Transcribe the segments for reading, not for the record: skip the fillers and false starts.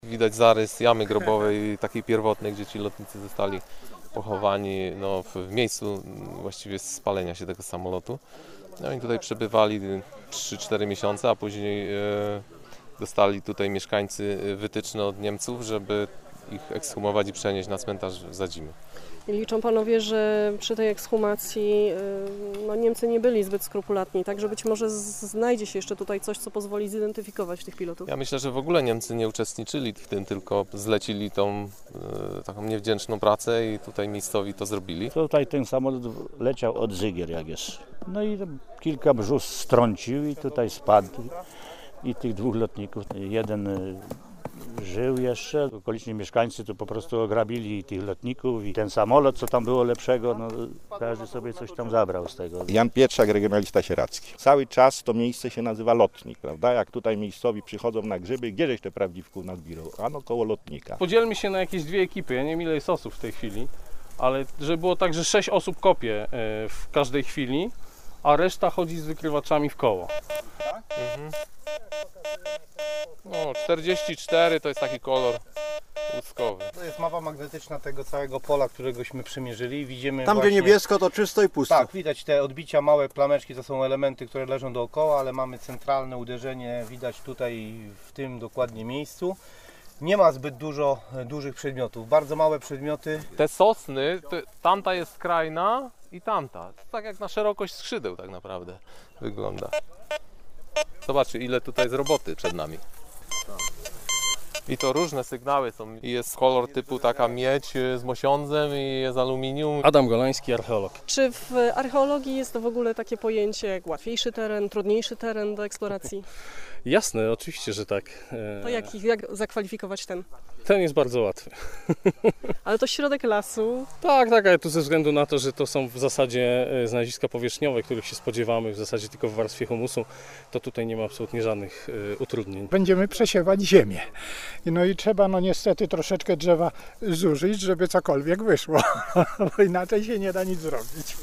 Widać zarys jamy grobowej, takiej pierwotnej, gdzie ci lotnicy zostali pochowani w miejscu właściwie spalenia się tego samolotu. No i tutaj przebywali 3-4 miesiące, a później dostali tutaj mieszkańcy wytyczne od Niemców, żeby ich ekshumować i przenieść na cmentarz w Zadzimy. Liczą panowie, że przy tej ekshumacji Niemcy nie byli zbyt skrupulatni, tak? Że być może znajdzie się jeszcze tutaj coś, co pozwoli zidentyfikować tych pilotów? Ja myślę, że w ogóle Niemcy nie uczestniczyli w tym, tylko zlecili tą taką niewdzięczną pracę i tutaj miejscowi to zrobili. Tutaj ten samolot leciał od Zygier, jak jest. No i kilka brzus strącił i tutaj spadł. I tych dwóch lotników, jeden żył jeszcze, okoliczni mieszkańcy tu po prostu ograbili tych lotników i ten samolot, co tam było lepszego, każdy sobie coś tam zabrał z tego. Jan Pietrzak, regionalista sieradzki. Cały czas to miejsce się nazywa Lotnik, prawda? Jak tutaj miejscowi przychodzą na grzyby, gdzieś te prawdziwków nazbierał? Ano koło Lotnika. Podzielmy się na jakieś dwie ekipy, ja nie wiem ile jest osób w tej chwili, ale żeby było tak, że 6 osób kopie w każdej chwili, a reszta chodzi z wykrywaczami w koło. Mhm. 44 to jest taki kolor łuskowy. To jest mapa magnetyczna tego całego pola, któregośmy przymierzyli. Widzimy tam, właśnie, gdzie niebiesko, to czysto i pusto. Tak, widać te odbicia, małe plameczki, to są elementy, które leżą dookoła, ale mamy centralne uderzenie, widać tutaj w tym dokładnie miejscu. Nie ma zbyt dużo dużych przedmiotów, bardzo małe przedmioty. Te sosny, tamta jest skrajna i tamta. Tak jak na szerokość skrzydeł tak naprawdę wygląda. Zobaczcie, ile tutaj jest roboty przed nami. I to różne sygnały są. I jest kolor typu taka miedź z mosiądzem i jest aluminium. Adam Golański, archeolog. Czy w archeologii jest to w ogóle takie pojęcie jak łatwiejszy teren, trudniejszy teren do eksploracji? Jasne, oczywiście, że tak. To jak zakwalifikować ten? Ten jest bardzo łatwy. Ale to środek lasu. Tak, ale tu ze względu na to, że to są w zasadzie znaleziska powierzchniowe, których się spodziewamy w zasadzie tylko w warstwie humusu, to tutaj nie ma absolutnie żadnych utrudnień. Będziemy przesiewać ziemię. No i trzeba niestety troszeczkę drzewa zużyć, żeby cokolwiek wyszło, bo inaczej się nie da nic zrobić.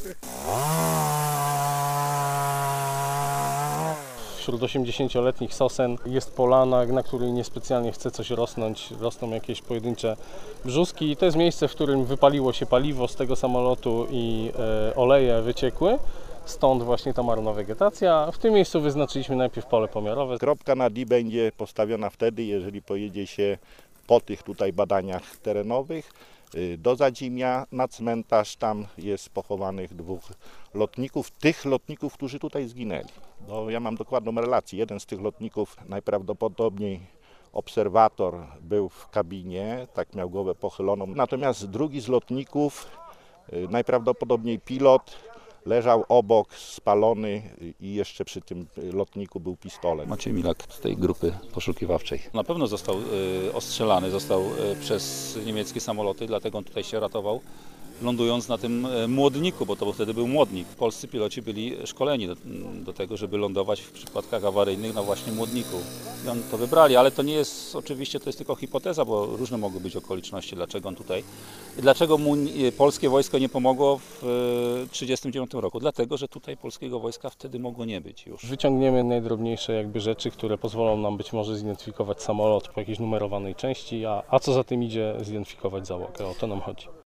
Wśród 80-letnich sosen jest polana, na której niespecjalnie chce coś rosnąć. Rosną jakieś pojedyncze brzuski. To jest miejsce, w którym wypaliło się paliwo z tego samolotu i oleje wyciekły. Stąd właśnie ta marna wegetacja. W tym miejscu wyznaczyliśmy najpierw pole pomiarowe. Kropka na D będzie postawiona wtedy, jeżeli pojedzie się po tych tutaj badaniach terenowych do Zadzimia na cmentarz. Tam jest pochowanych dwóch lotników, tych lotników, którzy tutaj zginęli. Ja mam dokładną relację. Jeden z tych lotników najprawdopodobniej obserwator był w kabinie, tak miał głowę pochyloną. Natomiast drugi z lotników, najprawdopodobniej pilot, leżał obok, spalony i jeszcze przy tym lotniku był pistolet. Maciej Milak z tej grupy poszukiwawczej. Na pewno został ostrzelany, przez niemieckie samoloty, dlatego on tutaj się ratował, lądując na tym młodniku, bo to wtedy był młodnik. Polscy piloci byli szkoleni do tego, żeby lądować w przypadkach awaryjnych na właśnie młodniku. I on to wybrali, ale to nie jest, oczywiście to jest tylko hipoteza, bo różne mogły być okoliczności, dlaczego on tutaj. Dlaczego mu polskie wojsko nie pomogło w 1939 roku? Dlatego, że tutaj polskiego wojska wtedy mogło nie być już. Wyciągniemy najdrobniejsze rzeczy, które pozwolą nam być może zidentyfikować samolot po jakiejś numerowanej części, a co za tym idzie, zidentyfikować załogę. O to nam chodzi.